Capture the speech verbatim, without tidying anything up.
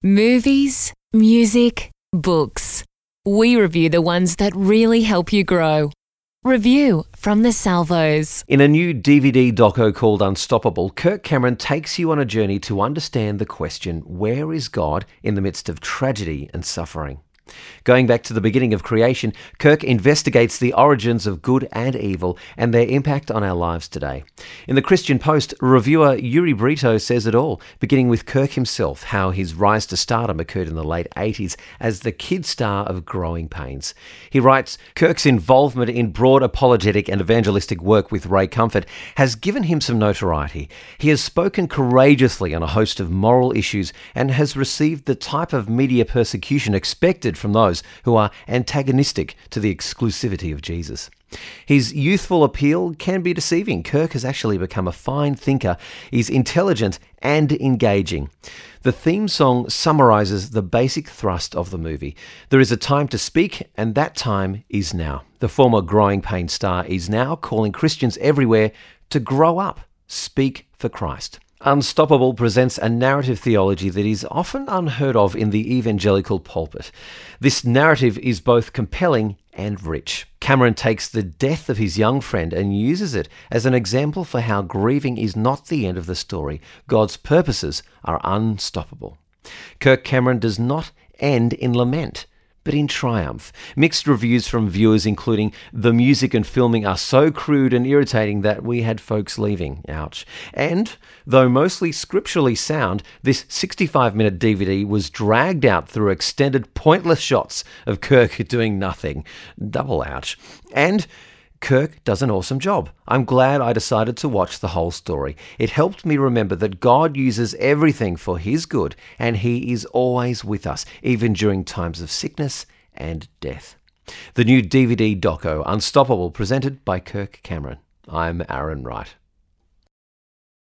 Movies, music, books. We review the ones that really help you grow. Review from the Salvos. In a new D V D doco called Unstoppable, Kirk Cameron takes you on a journey to understand the question, where is God in the midst of tragedy and suffering? Going back to the beginning of creation, Kirk investigates the origins of good and evil and their impact on our lives today. In the Christian Post, reviewer Yuri Brito says it all, beginning with Kirk himself, how his rise to stardom occurred in the late eighties as the kid star of Growing Pains. He writes, Kirk's involvement in broad apologetic and evangelistic work with Ray Comfort has given him some notoriety. He has spoken courageously on a host of moral issues and has received the type of media persecution expected from those who are antagonistic to the exclusivity of Jesus. His youthful appeal can be deceiving. Kirk has actually become a fine thinker. He's intelligent and engaging. The theme song summarizes the basic thrust of the movie. There is a time to speak, and that time is now. The former Growing Pains star is now calling Christians everywhere to grow up, speak for Christ. Unstoppable presents a narrative theology that is often unheard of in the evangelical pulpit. This narrative is both compelling and rich. Cameron takes the death of his young friend and uses it as an example for how grieving is not the end of the story. God's purposes are unstoppable. Kirk Cameron does not end in lament, but in triumph. Mixed reviews from viewers including the music and filming are so crude and irritating that we had folks leaving. Ouch. And, though mostly scripturally sound, this sixty-five minute D V D was dragged out through extended pointless shots of Kirk doing nothing. Double ouch. And Kirk does an awesome job. I'm glad I decided to watch the whole story. It helped me remember that God uses everything for His good, and He is always with us, even during times of sickness and death. The new D V D doco, Unstoppable, presented by Kirk Cameron. I'm Aaron Wright.